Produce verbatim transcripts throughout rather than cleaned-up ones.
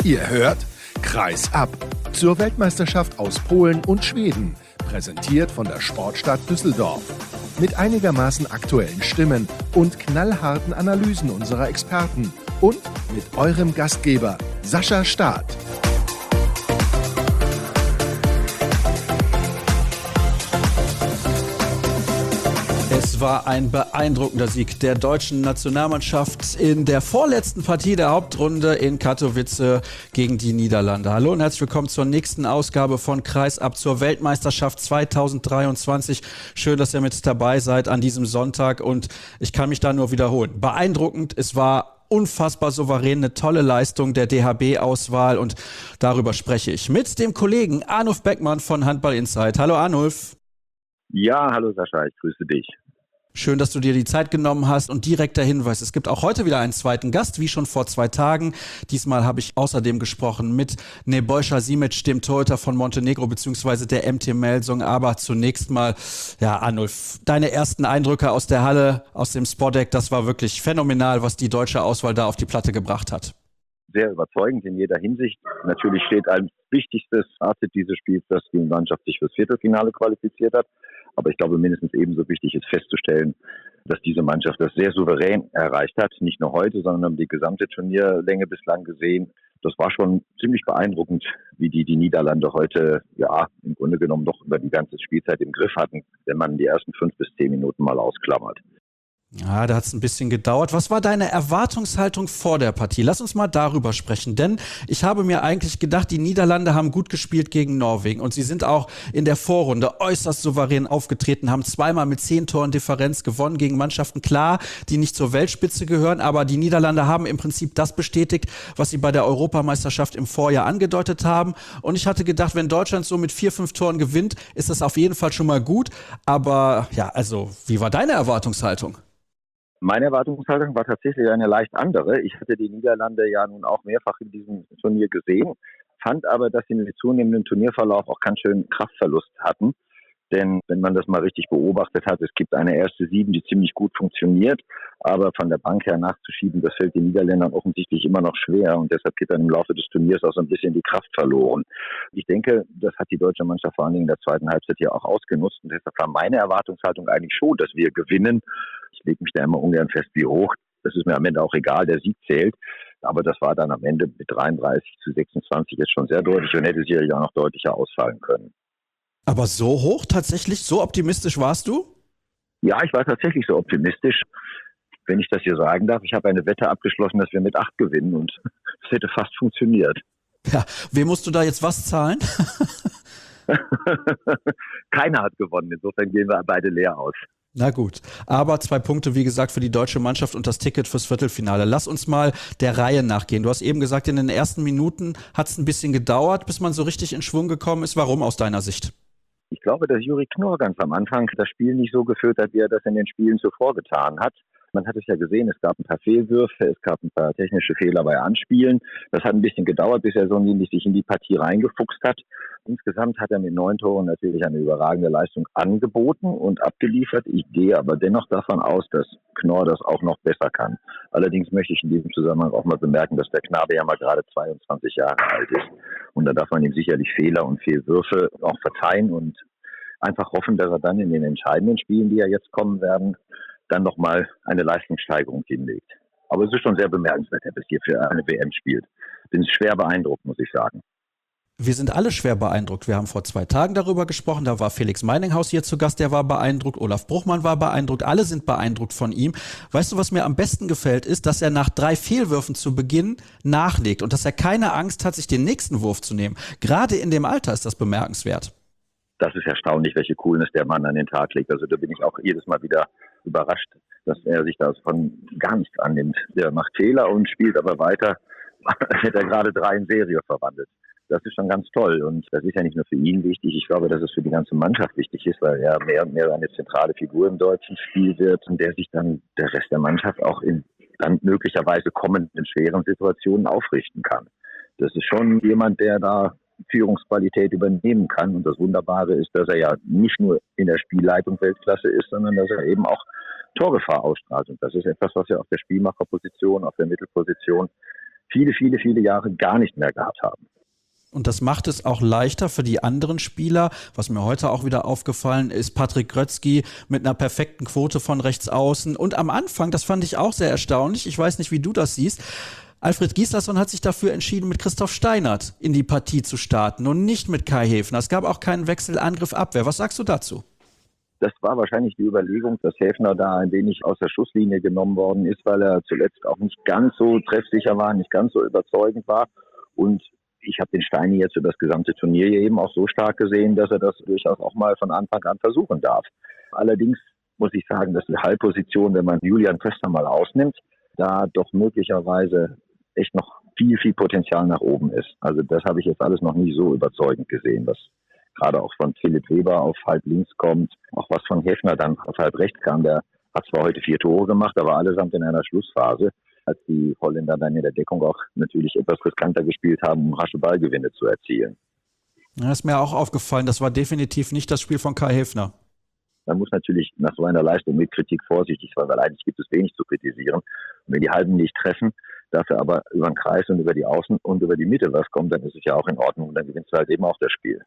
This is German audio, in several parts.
Ihr hört Kreis ab zur Weltmeisterschaft aus Polen und Schweden, präsentiert von der Sportstadt Düsseldorf. Mit einigermaßen aktuellen Stimmen und knallharten Analysen unserer Experten und mit eurem Gastgeber Sascha Staat. Es war ein beeindruckender Sieg der deutschen Nationalmannschaft in der vorletzten Partie der Hauptrunde in Katowice gegen die Niederlande. Hallo und herzlich willkommen zur nächsten Ausgabe von Kreis ab zur Weltmeisterschaft zweitausenddreiundzwanzig. Schön, dass ihr mit dabei seid an diesem Sonntag und ich kann mich da nur wiederholen. Beeindruckend, es war unfassbar souverän, eine tolle Leistung der D H B-Auswahl und darüber spreche ich mit dem Kollegen Arnulf Beckmann von Handball Insight. Hallo Arnulf. Ja, hallo Sascha, ich grüße dich. Schön, dass du dir die Zeit genommen hast und direkt der Hinweis, es gibt auch heute wieder einen zweiten Gast, wie schon vor zwei Tagen. Diesmal habe ich außerdem gesprochen mit Nebojša Simić, dem Torhüter von Montenegro bzw. der M T Melsung. Aber zunächst mal, ja Arnulf, deine ersten Eindrücke aus der Halle, aus dem Spodek, das war wirklich phänomenal, was die deutsche Auswahl da auf die Platte gebracht hat. Sehr überzeugend in jeder Hinsicht. Natürlich steht als wichtigstes Fazit dieses Spiels, dass die Mannschaft sich fürs Viertelfinale qualifiziert hat. Aber ich glaube, mindestens ebenso wichtig ist festzustellen, dass diese Mannschaft das sehr souverän erreicht hat. Nicht nur heute, sondern die gesamte Turnierlänge bislang gesehen. Das war schon ziemlich beeindruckend, wie die die Niederlande heute, ja, im Grunde genommen doch über die ganze Spielzeit im Griff hatten, wenn man die ersten fünf bis zehn Minuten mal ausklammert. Ja, da hat es ein bisschen gedauert. Was war deine Erwartungshaltung vor der Partie? Lass uns mal darüber sprechen, denn ich habe mir eigentlich gedacht, die Niederlande haben gut gespielt gegen Norwegen und sie sind auch in der Vorrunde äußerst souverän aufgetreten, haben zweimal mit zehn Toren Differenz gewonnen gegen Mannschaften, klar, die nicht zur Weltspitze gehören, aber die Niederlande haben im Prinzip das bestätigt, was sie bei der Europameisterschaft im Vorjahr angedeutet haben und ich hatte gedacht, wenn Deutschland so mit vier, fünf Toren gewinnt, ist das auf jeden Fall schon mal gut, aber ja, also, wie war deine Erwartungshaltung? Meine Erwartungshaltung war tatsächlich eine leicht andere. Ich hatte die Niederlande ja nun auch mehrfach in diesem Turnier gesehen, fand aber, dass sie in dem zunehmenden Turnierverlauf auch ganz schön Kraftverlust hatten. Denn wenn man das mal richtig beobachtet hat, es gibt eine erste Sieben, die ziemlich gut funktioniert, aber von der Bank her nachzuschieben, das fällt den Niederländern offensichtlich immer noch schwer und deshalb geht dann im Laufe des Turniers auch so ein bisschen die Kraft verloren. Ich denke, das hat die deutsche Mannschaft vor allen Dingen in der zweiten Halbzeit hier auch ausgenutzt und deshalb war meine Erwartungshaltung eigentlich schon, dass wir gewinnen. Ich lege mich da immer ungern fest, wie hoch. Das ist mir am Ende auch egal, der Sieg zählt. Aber das war dann am Ende mit dreiunddreißig zu sechsundzwanzig jetzt schon sehr deutlich und hätte sicherlich auch noch deutlicher ausfallen können. Aber so hoch tatsächlich? So optimistisch warst du? Ja, ich war tatsächlich so optimistisch. Wenn ich das hier sagen darf, ich habe eine Wette abgeschlossen, dass wir mit acht gewinnen und es hätte fast funktioniert. Ja, wem musst du da jetzt was zahlen? Keiner hat gewonnen, insofern gehen wir beide leer aus. Na gut, aber zwei Punkte, wie gesagt, für die deutsche Mannschaft und das Ticket fürs Viertelfinale. Lass uns mal der Reihe nachgehen. Du hast eben gesagt, in den ersten Minuten hat es ein bisschen gedauert, bis man so richtig in Schwung gekommen ist. Warum aus deiner Sicht? Ich glaube, dass Juri Knorr ganz am Anfang das Spiel nicht so geführt hat, wie er das in den Spielen zuvor getan hat. Man hat es ja gesehen, es gab ein paar Fehlwürfe, es gab ein paar technische Fehler bei Anspielen. Das hat ein bisschen gedauert, bis er so sich in die Partie reingefuchst hat. Insgesamt hat er mit neun Toren natürlich eine überragende Leistung angeboten und abgeliefert. Ich gehe aber dennoch davon aus, dass Knorr das auch noch besser kann. Allerdings möchte ich in diesem Zusammenhang auch mal bemerken, dass der Knabe ja mal gerade zweiundzwanzig Jahre alt ist. Und da darf man ihm sicherlich Fehler und Fehlwürfe auch verzeihen und einfach hoffen, dass er dann in den entscheidenden Spielen, die ja jetzt kommen werden, dann nochmal eine Leistungssteigerung hinlegt. Aber es ist schon sehr bemerkenswert, dass er bis hier für eine W M spielt. Bin schwer beeindruckt, muss ich sagen. Wir sind alle schwer beeindruckt. Wir haben vor zwei Tagen darüber gesprochen. Da war Felix Meininghaus hier zu Gast, der war beeindruckt. Olaf Bruchmann war beeindruckt. Alle sind beeindruckt von ihm. Weißt du, was mir am besten gefällt, ist, dass er nach drei Fehlwürfen zu Beginn nachlegt und dass er keine Angst hat, sich den nächsten Wurf zu nehmen. Gerade in dem Alter ist das bemerkenswert. Das ist erstaunlich, welche Coolness der Mann an den Tag legt. Also da bin ich auch jedes Mal wieder überrascht, dass er sich davon gar nichts annimmt. Der macht Fehler und spielt aber weiter, als hätte er gerade drei in Serie verwandelt. Das ist schon ganz toll und das ist ja nicht nur für ihn wichtig. Ich glaube, dass es für die ganze Mannschaft wichtig ist, weil er mehr und mehr eine zentrale Figur im deutschen Spiel wird und der sich dann der Rest der Mannschaft auch in dann möglicherweise kommenden schweren Situationen aufrichten kann. Das ist schon jemand, der da Führungsqualität übernehmen kann. Und das Wunderbare ist, dass er ja nicht nur in der Spielleitung Weltklasse ist, sondern dass er eben auch Torgefahr ausstrahlt. Und das ist etwas, was ja auf der Spielmacherposition, auf der Mittelposition viele, viele, viele Jahre gar nicht mehr gehabt haben. Und das macht es auch leichter für die anderen Spieler. Was mir heute auch wieder aufgefallen ist, Patrick Grötzky mit einer perfekten Quote von rechts außen. Und am Anfang, das fand ich auch sehr erstaunlich, ich weiß nicht, wie du das siehst, Alfred Gislason hat sich dafür entschieden, mit Christoph Steinert in die Partie zu starten und nicht mit Kai Häfner. Es gab auch keinen Wechsel Angriff-Abwehr. Was sagst du dazu? Das war wahrscheinlich die Überlegung, dass Häfner da ein wenig aus der Schusslinie genommen worden ist, weil er zuletzt auch nicht ganz so treffsicher war, nicht ganz so überzeugend war. Und ich habe den Steini jetzt für das gesamte Turnier eben auch so stark gesehen, dass er das durchaus auch mal von Anfang an versuchen darf. Allerdings muss ich sagen, dass die Halbposition, wenn man Julian Köster mal ausnimmt, da doch möglicherweise echt noch viel, viel Potenzial nach oben ist. Also das habe ich jetzt alles noch nie so überzeugend gesehen, was gerade auch von Philipp Weber auf halb links kommt, auch was von Häfner dann auf halb rechts kam. Der hat zwar heute vier Tore gemacht, aber allesamt in einer Schlussphase, als die Holländer dann in der Deckung auch natürlich etwas riskanter gespielt haben, um rasche Ballgewinne zu erzielen. Ja, ist mir auch aufgefallen, das war definitiv nicht das Spiel von Kai Häfner. Man muss natürlich nach so einer Leistung mit Kritik vorsichtig sein, weil eigentlich gibt es wenig zu kritisieren. Und wenn die Halben nicht treffen, dafür aber über den Kreis und über die Außen und über die Mitte was kommt, dann ist es ja auch in Ordnung und dann gewinnst du halt eben auch das Spiel.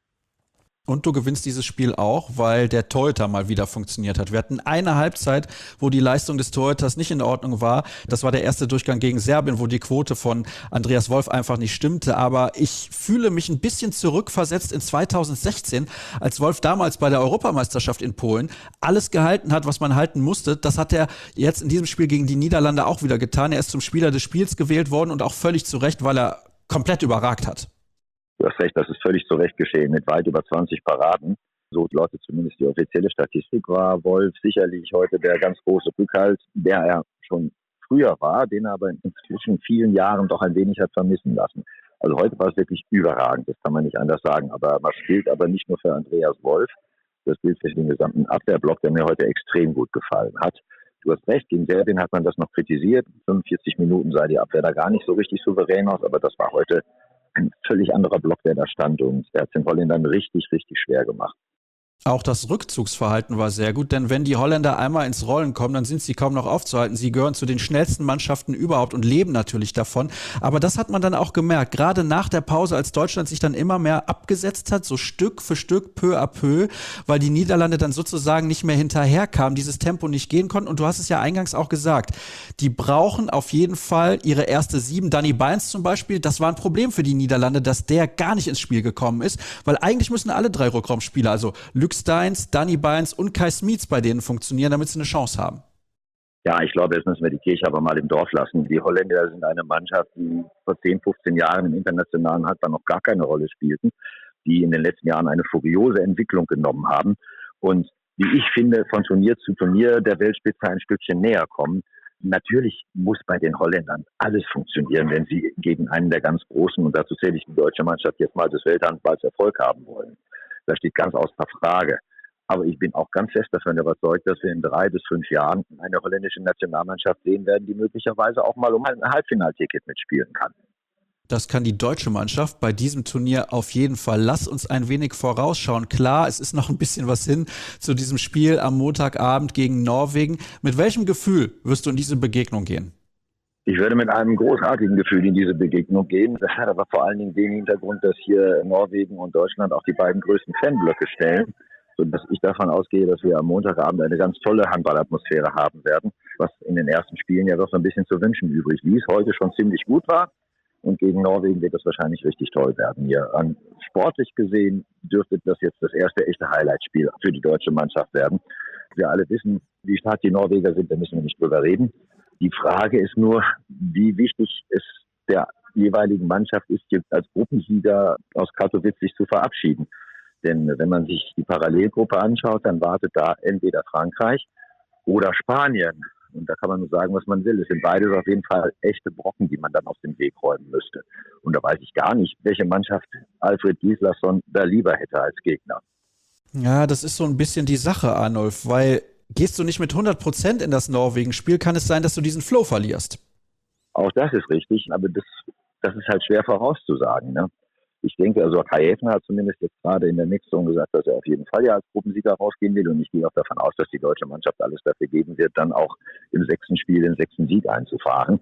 Und du gewinnst dieses Spiel auch, weil der Torhüter mal wieder funktioniert hat. Wir hatten eine Halbzeit, wo die Leistung des Torhüters nicht in Ordnung war. Das war der erste Durchgang gegen Serbien, wo die Quote von Andreas Wolf einfach nicht stimmte. Aber ich fühle mich ein bisschen zurückversetzt in zweitausendsechzehn, als Wolf damals bei der Europameisterschaft in Polen alles gehalten hat, was man halten musste. Das hat er jetzt in diesem Spiel gegen die Niederlande auch wieder getan. Er ist zum Spieler des Spiels gewählt worden und auch völlig zu Recht, weil er komplett überragt hat. Du hast recht, das ist völlig zu Recht geschehen, mit weit über zwanzig Paraden. So lautet zumindest die offizielle Statistik. War Wolf sicherlich heute der ganz große Rückhalt, der er schon früher war, den er aber in inzwischen vielen Jahren doch ein wenig hat vermissen lassen. Also heute war es wirklich überragend, das kann man nicht anders sagen. Aber das gilt aber nicht nur für Andreas Wolf, das gilt für den gesamten Abwehrblock, der mir heute extrem gut gefallen hat. Du hast recht, gegen Serbien hat man das noch kritisiert. fünfundvierzig Minuten sah die Abwehr da gar nicht so richtig souverän aus, aber das war heute ein völlig anderer Block, der da stand und der hat den Holländern richtig, richtig schwer gemacht. Auch das Rückzugsverhalten war sehr gut, denn wenn die Holländer einmal ins Rollen kommen, dann sind sie kaum noch aufzuhalten. Sie gehören zu den schnellsten Mannschaften überhaupt und leben natürlich davon. Aber das hat man dann auch gemerkt, gerade nach der Pause, als Deutschland sich dann immer mehr abgesetzt hat, so Stück für Stück, peu à peu, weil die Niederlande dann sozusagen nicht mehr hinterherkamen, dieses Tempo nicht gehen konnten. Und du hast es ja eingangs auch gesagt, die brauchen auf jeden Fall ihre erste Sieben. Danny Bijns zum Beispiel, das war ein Problem für die Niederlande, dass der gar nicht ins Spiel gekommen ist, weil eigentlich müssen alle drei Rückraumspieler, also Luc Steins, Danny Bijns und Kai Smits bei denen funktionieren, damit sie eine Chance haben. Ja, ich glaube, jetzt müssen wir die Kirche aber mal im Dorf lassen. Die Holländer sind eine Mannschaft, die vor zehn, fünfzehn Jahren im internationalen Handball noch gar keine Rolle spielten, die in den letzten Jahren eine furiose Entwicklung genommen haben und wie ich finde, von Turnier zu Turnier der Weltspitze ein Stückchen näher kommen. Natürlich muss bei den Holländern alles funktionieren, wenn sie gegen einen der ganz Großen, und dazu zähle ich die deutsche Mannschaft jetzt mal, des Welthandballs Erfolg haben wollen. Das steht ganz außer Frage. Aber ich bin auch ganz fest davon überzeugt, dass wir in drei bis fünf Jahren eine holländische Nationalmannschaft sehen werden, die möglicherweise auch mal um ein Halbfinalticket mitspielen kann. Das kann die deutsche Mannschaft bei diesem Turnier auf jeden Fall. Lass uns ein wenig vorausschauen. Klar, es ist noch ein bisschen was hin zu diesem Spiel am Montagabend gegen Norwegen. Mit welchem Gefühl wirst du in diese Begegnung gehen? Ich würde mit einem großartigen Gefühl in diese Begegnung gehen. Das hat aber vor allen Dingen den Hintergrund, dass hier Norwegen und Deutschland auch die beiden größten Fanblöcke stellen, sodass ich davon ausgehe, dass wir am Montagabend eine ganz tolle Handballatmosphäre haben werden, was in den ersten Spielen ja doch so ein bisschen zu wünschen übrig ließ, heute schon ziemlich gut war. Und gegen Norwegen wird das wahrscheinlich richtig toll werden. Hier an sportlich gesehen dürfte das jetzt das erste echte Highlightspiel für die deutsche Mannschaft werden. Wir alle wissen, wie stark die Norweger sind, da müssen wir nicht drüber reden. Die Frage ist nur, wie wichtig es der jeweiligen Mannschaft ist, jetzt als Gruppensieger aus Katowice sich zu verabschieden. Denn wenn man sich die Parallelgruppe anschaut, dann wartet da entweder Frankreich oder Spanien. Und da kann man nur sagen, was man will. Es sind beides auf jeden Fall echte Brocken, die man dann aus dem Weg räumen müsste. Und da weiß ich gar nicht, welche Mannschaft Alfred Gislason da lieber hätte als Gegner. Ja, das ist so ein bisschen die Sache, Arnulf, weil gehst du nicht mit hundert Prozent in das Norwegen-Spiel, kann es sein, dass du diesen Flow verlierst. Auch das ist richtig, aber das, das ist halt schwer vorauszusagen, ne? Ich denke, also Kai Häfner hat zumindest jetzt gerade in der Mixzone gesagt, dass er auf jeden Fall ja als Gruppensieger rausgehen will. Und ich gehe auch davon aus, dass die deutsche Mannschaft alles dafür geben wird, dann auch im sechsten Spiel den sechsten Sieg einzufahren.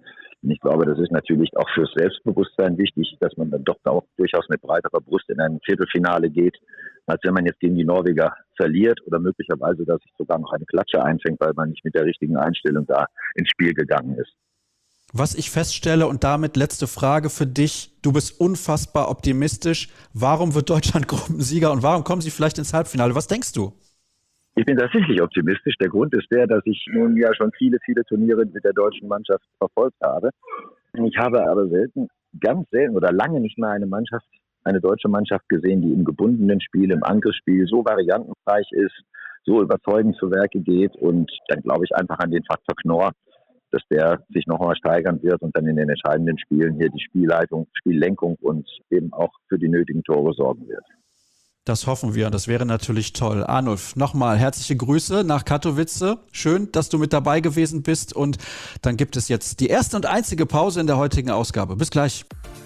Und ich glaube, das ist natürlich auch fürs Selbstbewusstsein wichtig, dass man dann doch auch durchaus mit breiterer Brust in ein Viertelfinale geht, als wenn man jetzt gegen die Norweger verliert oder möglicherweise, dass sich sogar noch eine Klatsche einfängt, weil man nicht mit der richtigen Einstellung da ins Spiel gegangen ist. Was ich feststelle, und damit letzte Frage für dich, du bist unfassbar optimistisch. Warum wird Deutschland Gruppensieger und warum kommen sie vielleicht ins Halbfinale? Was denkst du? Ich bin tatsächlich optimistisch. Der Grund ist der, dass ich nun ja schon viele, viele Turniere mit der deutschen Mannschaft verfolgt habe. Ich habe aber selten, ganz selten oder lange nicht mehr eine Mannschaft, eine deutsche Mannschaft gesehen, die im gebundenen Spiel, im Angriffsspiel so variantenreich ist, so überzeugend zu Werke geht. Und dann glaube ich einfach an den Faktor Knorr, dass der sich noch einmal steigern wird und dann in den entscheidenden Spielen hier die Spielleitung, Spiellenkung und eben auch für die nötigen Tore sorgen wird. Das hoffen wir und das wäre natürlich toll. Arnulf, nochmal herzliche Grüße nach Katowice. Schön, dass du mit dabei gewesen bist und dann gibt es jetzt die erste und einzige Pause in der heutigen Ausgabe. Bis gleich.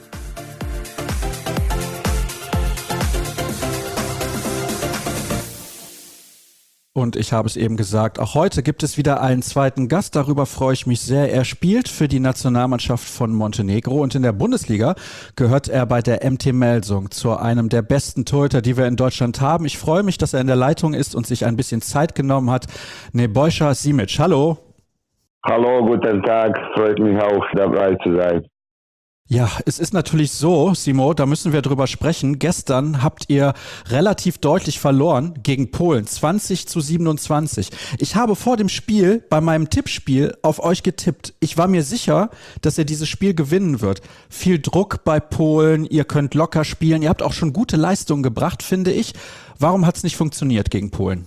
Und ich habe es eben gesagt, auch heute gibt es wieder einen zweiten Gast. Darüber freue ich mich sehr. Er spielt für die Nationalmannschaft von Montenegro und in der Bundesliga gehört er bei der M T Melsung zu einem der besten Torhüter, die wir in Deutschland haben. Ich freue mich, dass er in der Leitung ist und sich ein bisschen Zeit genommen hat. Nebojša Simić, hallo. Hallo, guten Tag. Freut mich auch, dabei zu sein. Ja, es ist natürlich so, Simo, da müssen wir drüber sprechen. Gestern habt ihr relativ deutlich verloren gegen Polen, zwanzig zu siebenundzwanzig. Ich habe vor dem Spiel, bei meinem Tippspiel, auf euch getippt. Ich war mir sicher, dass ihr dieses Spiel gewinnen wird. Viel Druck bei Polen, ihr könnt locker spielen. Ihr habt auch schon gute Leistungen gebracht, finde ich. Warum hat es nicht funktioniert gegen Polen?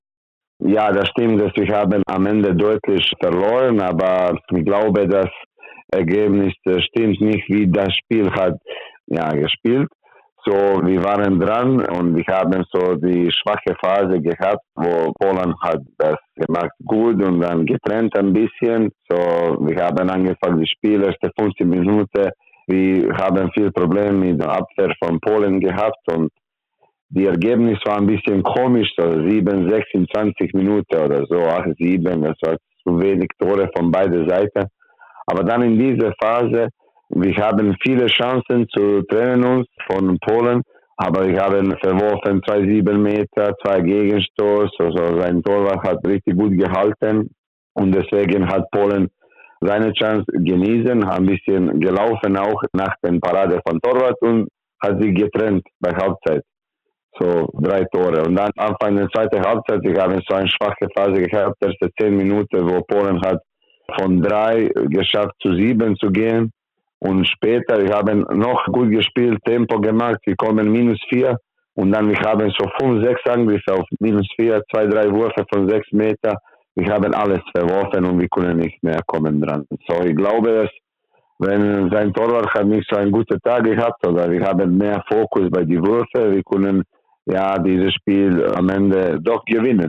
Ja, das stimmt, dass wir haben am Ende deutlich verloren, aber ich glaube, dass Ergebnis stimmt nicht, wie das Spiel hat ja, gespielt. So, wir waren dran und wir haben so die schwache Phase gehabt, wo Polen hat das gemacht gut und dann getrennt ein bisschen. So, wir haben angefangen, die Spiel, erste fünfzehn Minuten. Wir haben viel Probleme mit der Abwehr von Polen gehabt und die Ergebnis war ein bisschen komisch, so sieben, sechsundzwanzig Minuten oder so, acht, sieben, das war zu wenig Tore von beiden Seiten. Aber dann in dieser Phase, wir haben viele Chancen zu trennen uns von Polen, aber wir haben verworfen zwei sieben Meter, zwei Gegenstoß, also sein Torwart hat richtig gut gehalten und deswegen hat Polen seine Chance genießen, ein bisschen gelaufen auch nach der Parade von Torwart und hat sich getrennt bei Halbzeit. So drei Tore. Und dann Anfang der zweiten Halbzeit, wir haben so eine schwache Phase gehabt, erste zehn Minuten, wo Polen hat von drei geschafft zu sieben zu gehen und später, wir haben noch gut gespielt, Tempo gemacht, wir kommen minus vier und dann wir haben so fünf, sechs Angriffe auf minus vier, zwei, drei Würfe von sechs Meter, wir haben alles verworfen und wir können nicht mehr kommen dran. So, ich glaube, dass wenn sein Torwart hat nicht so einen guten Tag gehabt oder wir haben mehr Fokus bei den Würfen, wir können ja dieses Spiel am Ende doch gewinnen.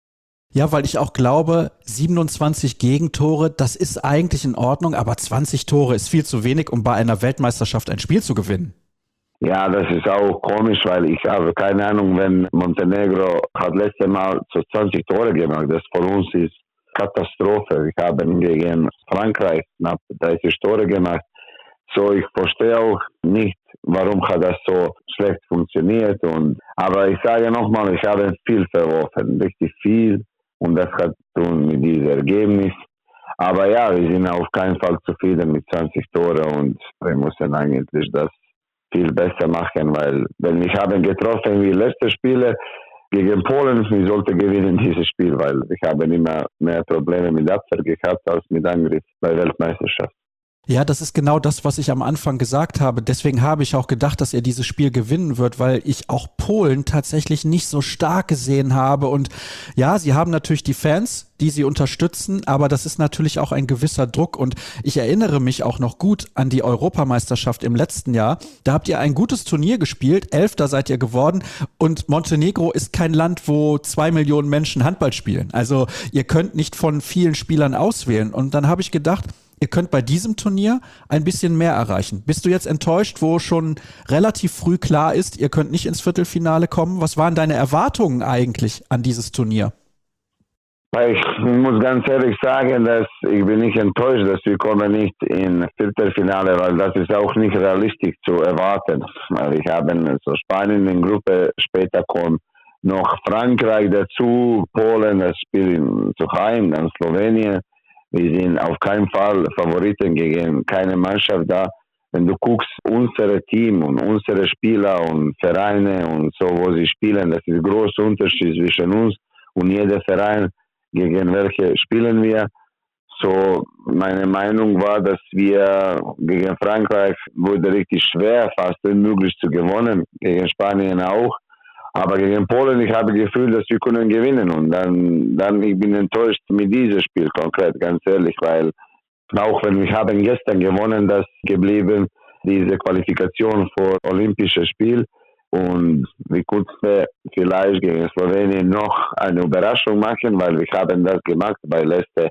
Ja, weil ich auch glaube, siebenundzwanzig Gegentore, das ist eigentlich in Ordnung, aber zwanzig Tore ist viel zu wenig, um bei einer Weltmeisterschaft ein Spiel zu gewinnen. Ja, das ist auch komisch, weil ich habe keine Ahnung, wenn Montenegro hat letztes Mal so zwanzig Tore gemacht, das für uns ist Katastrophe. Wir haben gegen Frankreich knapp dreißig Tore gemacht. So, ich verstehe auch nicht, warum hat das so schlecht funktioniert. Und, aber ich sage nochmal, ich habe viel verworfen, richtig viel. Und das hat zu tun mit diesem Ergebnis. Aber ja, wir sind auf keinen Fall zufrieden mit zwanzig Tore und wir müssen eigentlich das viel besser machen, weil wenn wir haben getroffen wie letzte Spiele gegen Polen, wir sollten gewinnen dieses Spiel, weil wir haben immer mehr Probleme mit Abwehr gehabt als mit Angriff bei Weltmeisterschaft. Ja, das ist genau das, was ich am Anfang gesagt habe. Deswegen habe ich auch gedacht, dass er dieses Spiel gewinnen wird, weil ich auch Polen tatsächlich nicht so stark gesehen habe. Und ja, sie haben natürlich die Fans, die sie unterstützen, aber das ist natürlich auch ein gewisser Druck. Und ich erinnere mich auch noch gut an die Europameisterschaft im letzten Jahr. Da habt ihr ein gutes Turnier gespielt, Elfter seid ihr geworden. Und Montenegro ist kein Land, wo zwei Millionen Menschen Handball spielen. Also ihr könnt nicht von vielen Spielern auswählen. Und dann habe ich gedacht, ihr könnt bei diesem Turnier ein bisschen mehr erreichen. Bist du jetzt enttäuscht, wo schon relativ früh klar ist, ihr könnt nicht ins Viertelfinale kommen? Was waren deine Erwartungen eigentlich an dieses Turnier? Ich muss ganz ehrlich sagen, dass ich bin nicht enttäuscht, dass wir kommen nicht in Viertelfinale, weil das ist auch nicht realistisch zu erwarten. Weil ich habe so Spanien in Gruppe, später kommt noch Frankreich dazu, Polen, das Spiel zu Heim, dann Slowenien. Wir sind auf keinen Fall Favoriten gegen keine Mannschaft da. Wenn du guckst, unsere Team und unsere Spieler und Vereine und so, wo sie spielen, das ist ein großer Unterschied zwischen uns und jeder Verein, gegen welche spielen wir. So, meine Meinung war, dass wir gegen Frankreich wurde richtig schwer, fast unmöglich zu gewinnen, gegen Spanien auch. Aber gegen Polen, ich habe das Gefühl, dass wir können gewinnen. Und dann, dann ich bin enttäuscht mit diesem Spiel konkret, ganz ehrlich, weil auch wenn wir haben gestern gewonnen, das geblieben, diese Qualifikation für Olympisches Spiel. Und wir könnten vielleicht gegen Slowenien noch eine Überraschung machen, weil wir haben das gemacht bei letzten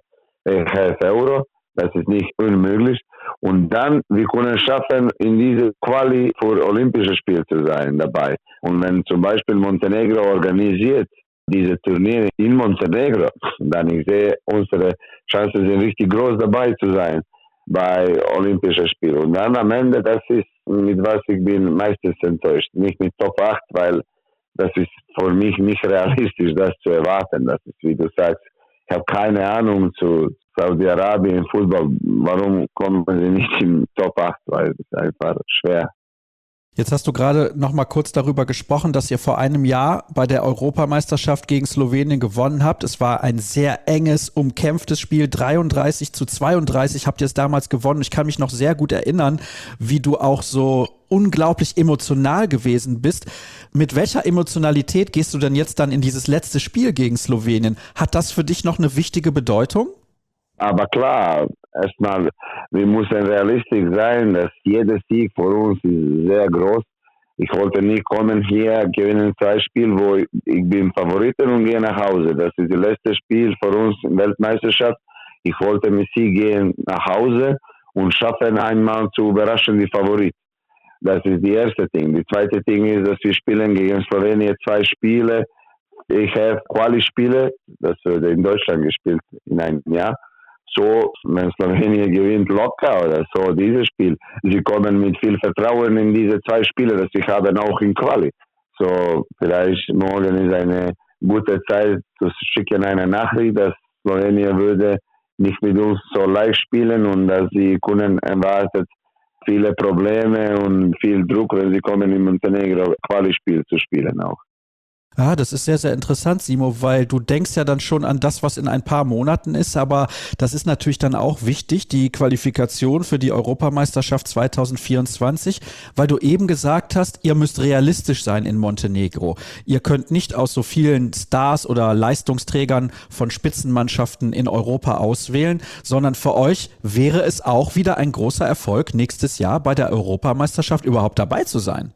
Euro. Das ist nicht unmöglich. Und dann, wir können schaffen, in diese Quali für Olympische Spiel zu sein dabei. Und wenn zum Beispiel Montenegro organisiert diese Turniere in Montenegro, dann ich sehe, unsere Chancen sind richtig groß dabei zu sein bei Olympischen Spielen. Und dann am Ende, das ist, mit was ich bin meistens enttäuscht. Nicht mit Top acht, weil das ist für mich nicht realistisch, das zu erwarten. Das ist, wie du sagst, ich habe keine Ahnung zu Saudi-Arabien im Fußball. Warum kommen sie nicht in Top acht? Weil es ist einfach schwer. Jetzt hast du gerade noch mal kurz darüber gesprochen, dass ihr vor einem Jahr bei der Europameisterschaft gegen Slowenien gewonnen habt. Es war ein sehr enges, umkämpftes Spiel. dreiunddreißig zu zweiunddreißig habt ihr es damals gewonnen. Ich kann mich noch sehr gut erinnern, wie du auch so unglaublich emotional gewesen bist. Mit welcher Emotionalität gehst du denn jetzt dann in dieses letzte Spiel gegen Slowenien? Hat das für dich noch eine wichtige Bedeutung? Aber klar, erstmal, wir müssen realistisch sein, dass jeder Sieg für uns ist sehr groß. Ich wollte nicht kommen hier, gewinnen zwei Spiele, wo ich, ich bin Favoriten und gehe nach Hause. Das ist das letzte Spiel für uns in der Weltmeisterschaft. Ich wollte mit sie gehen nach Hause und schaffen einmal zu überraschen die Favorit. Das ist die erste Ding. Die zweite Ding ist, dass wir spielen gegen Slowenien zwei Spiele. Ich habe Quali-Spiele, das wurde in Deutschland gespielt in einem Jahr. So, wenn Slowenien gewinnt locker oder so, dieses Spiel. Sie kommen mit viel Vertrauen in diese zwei Spiele, das sie haben auch in Quali. So, vielleicht morgen ist eine gute Zeit zu schicken eine Nachricht, dass Slowenien würde nicht mit uns so leicht spielen und dass sie können erwartet viele Probleme und viel Druck, wenn sie kommen in Montenegro Quali-Spiel zu spielen auch. Ah, das ist sehr, sehr interessant, Simo, weil du denkst ja dann schon an das, was in ein paar Monaten ist, aber das ist natürlich dann auch wichtig, die Qualifikation für die Europameisterschaft zwanzig vierundzwanzig, weil du eben gesagt hast, ihr müsst realistisch sein in Montenegro. Ihr könnt nicht aus so vielen Stars oder Leistungsträgern von Spitzenmannschaften in Europa auswählen, sondern für euch wäre es auch wieder ein großer Erfolg, nächstes Jahr bei der Europameisterschaft überhaupt dabei zu sein.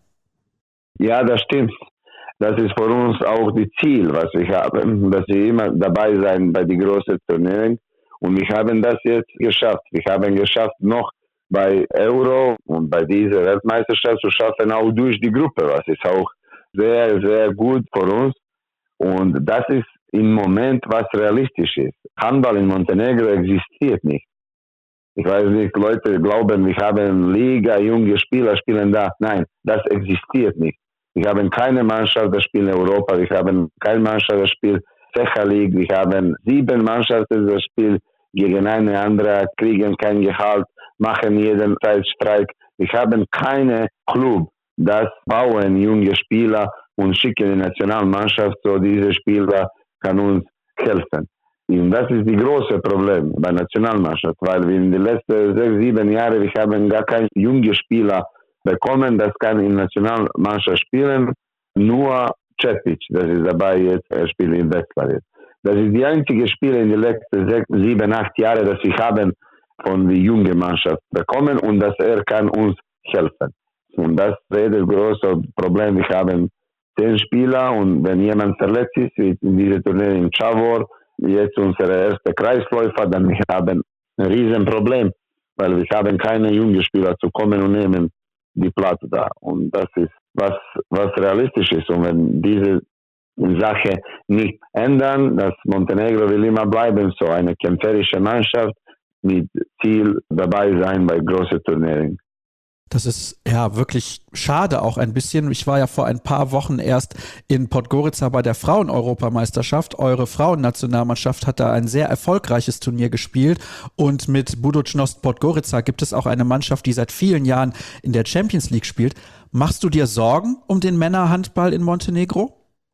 Ja, das stimmt. Das ist für uns auch das Ziel, was wir haben, dass wir immer dabei sein bei den großen Turnieren. Und wir haben das jetzt geschafft. Wir haben geschafft, noch bei Euro und bei dieser Weltmeisterschaft zu schaffen, auch durch die Gruppe, was ist auch sehr, sehr gut für uns. Und das ist im Moment, was realistisch ist. Handball in Montenegro existiert nicht. Ich weiß nicht, Leute glauben, wir haben Liga, junge Spieler spielen da. Nein, das existiert nicht. Wir haben keine Mannschaft, das spielt in Europa. Wir haben keine Mannschaft, das spielt Cecha League. Wir haben sieben Mannschaften, das spielt gegen eine andere, kriegen kein Gehalt, machen jeden Tag Streik. Wir haben keine Club, das bauen junge Spieler und schicken die Nationalmannschaft, so diese Spieler kann uns helfen. Und das ist das große Problem bei der Nationalmannschaft, weil wir in den letzten sechs, sieben Jahren, wir haben gar keine junge Spieler bekommen, das kann in Nationalmannschaft spielen, nur Cepic, das ist dabei jetzt, er spielt in Wetzlar jetzt. Das ist die einzige Spiele in den letzten sechs, sieben, acht Jahren, das wir haben von der jungen Mannschaft bekommen und dass er kann uns helfen. Und das ist das große Problem, wir haben zehn Spieler und wenn jemand verletzt ist, wie in diesem Turnier in Chavor, jetzt unser erster Kreisläufer, dann wir haben ein Riesenproblem, weil wir haben keine jungen Spieler zu kommen und nehmen die Platz da. Und das ist, was, was realistisch ist. Und wenn diese Sache nicht ändern. Das Montenegro will immer bleiben, so eine kämpferische Mannschaft mit Ziel dabei sein bei großen Turnieren. Das ist ja wirklich schade auch ein bisschen. Ich war ja vor ein paar Wochen erst in Podgorica bei der Frauen-Europameisterschaft. Eure Frauennationalmannschaft hat da ein sehr erfolgreiches Turnier gespielt und mit Budućnost Podgorica gibt es auch eine Mannschaft, die seit vielen Jahren in der Champions League spielt. Machst du dir Sorgen um den Männerhandball in Montenegro?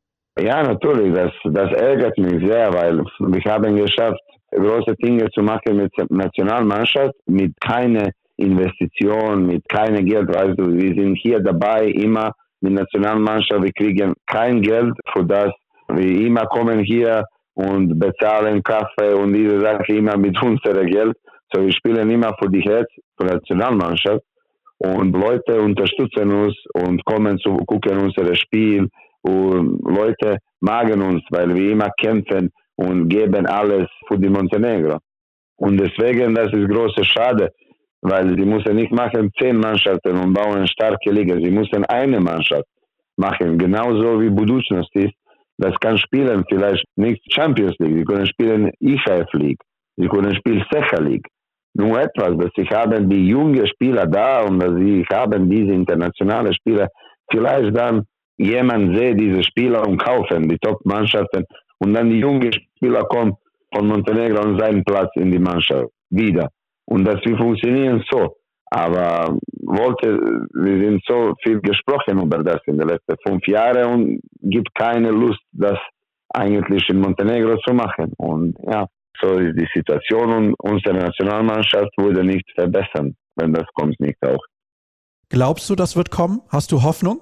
Ja, natürlich. Das, das ärgert mich sehr, weil wir haben geschafft, große Dinge zu machen mit der Nationalmannschaft, mit keiner Investition, mit keinem Geld. Weißt du, wir sind hier dabei, immer mit der Nationalmannschaft, wir kriegen kein Geld für das. Wir immer kommen hier und bezahlen Kaffee und diese Sache immer mit unserem Geld. So, wir spielen immer für die Herz, für die Nationalmannschaft. Und Leute unterstützen uns und kommen zu gucken unser Spiel. Und Leute magen uns, weil wir immer kämpfen und geben alles für die Montenegro. Und deswegen, das ist große Schade, weil sie müssen nicht machen zehn Mannschaften und bauen eine starke Liga. Sie müssen eine Mannschaft machen, genauso wie Budućnost ist. Das kann spielen, vielleicht nicht Champions League, sie können spielen I H F League, sie können spielen Secha League. Nur etwas, dass sie haben die jungen Spieler da und dass sie haben diese internationalen Spieler. Vielleicht dann jemand sieht diese Spieler und kaufen die Top-Mannschaften und dann die jungen Spieler kommen von Montenegro an seinen Platz in die Mannschaft wieder. Und dass wir funktionieren so. Aber wollte, wir sind so viel gesprochen über das in den letzten fünf Jahren und gibt keine Lust, das eigentlich in Montenegro zu machen. Und ja, so ist die Situation und unsere Nationalmannschaft würde nicht verbessern, wenn das kommt nicht auch. Glaubst du, das wird kommen? Hast du Hoffnung?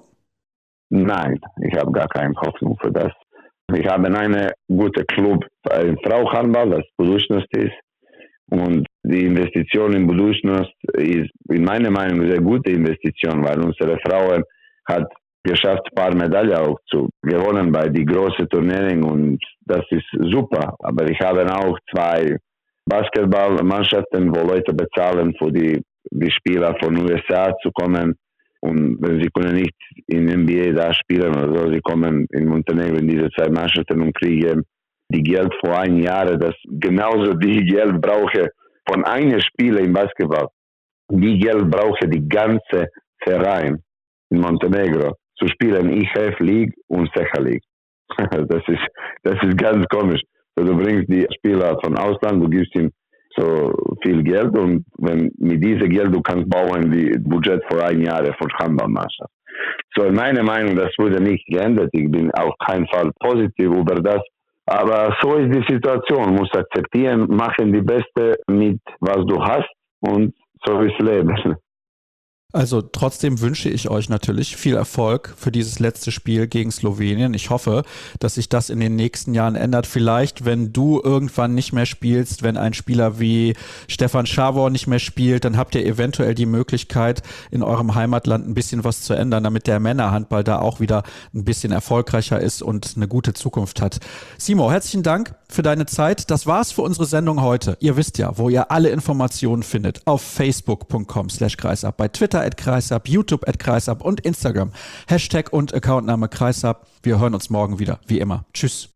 Nein, ich habe gar keine Hoffnung für das. Ich habe einen guten Club im Frauenhandball, das Budućnost ist. Und die Investition in Budućnost ist in meiner Meinung eine sehr gute Investition, weil unsere Frauen hat geschafft, ein paar Medaillen auch zu gewonnen bei den großen Turnieren und das ist super. Aber ich habe auch zwei Basketballmannschaften, wo Leute bezahlen, für die, die Spieler von U S A zu kommen. Und wenn sie können nicht in N B A da spielen oder so, sie kommen in Montenegro in diese zwei Mannschaften und kriegen die Geld vor ein Jahr, das genauso die Geld brauche von einem Spieler im Basketball. Die Geld brauche die ganze Verein in Montenegro zu spielen I H F League und Secha League. Das ist, das ist ganz komisch. Also du bringst die Spieler von Ausland, du gibst ihnen so viel Geld und wenn mit diesem Geld du kannst bauen die Budget für ein Jahr von Handballmannschaft. So in meiner Meinung, das wurde nicht geändert. Ich bin auf keinen Fall positiv über das. Aber so ist die Situation. Du musst akzeptieren, machen die Beste mit was du hast und so ist Leben. Also trotzdem wünsche ich euch natürlich viel Erfolg für dieses letzte Spiel gegen Slowenien. Ich hoffe, dass sich das in den nächsten Jahren ändert. Vielleicht, wenn du irgendwann nicht mehr spielst, wenn ein Spieler wie Stefan Šavor nicht mehr spielt, dann habt ihr eventuell die Möglichkeit, in eurem Heimatland ein bisschen was zu ändern, damit der Männerhandball da auch wieder ein bisschen erfolgreicher ist und eine gute Zukunft hat. Simo, herzlichen Dank für deine Zeit. Das war's für unsere Sendung heute. Ihr wisst ja, wo ihr alle Informationen findet. Auf facebook punkt com slash kreisab, bei Twitter at kreisab, YouTube at kreisab und Instagram. Hashtag und Accountname kreisab. Wir hören uns morgen wieder, wie immer. Tschüss.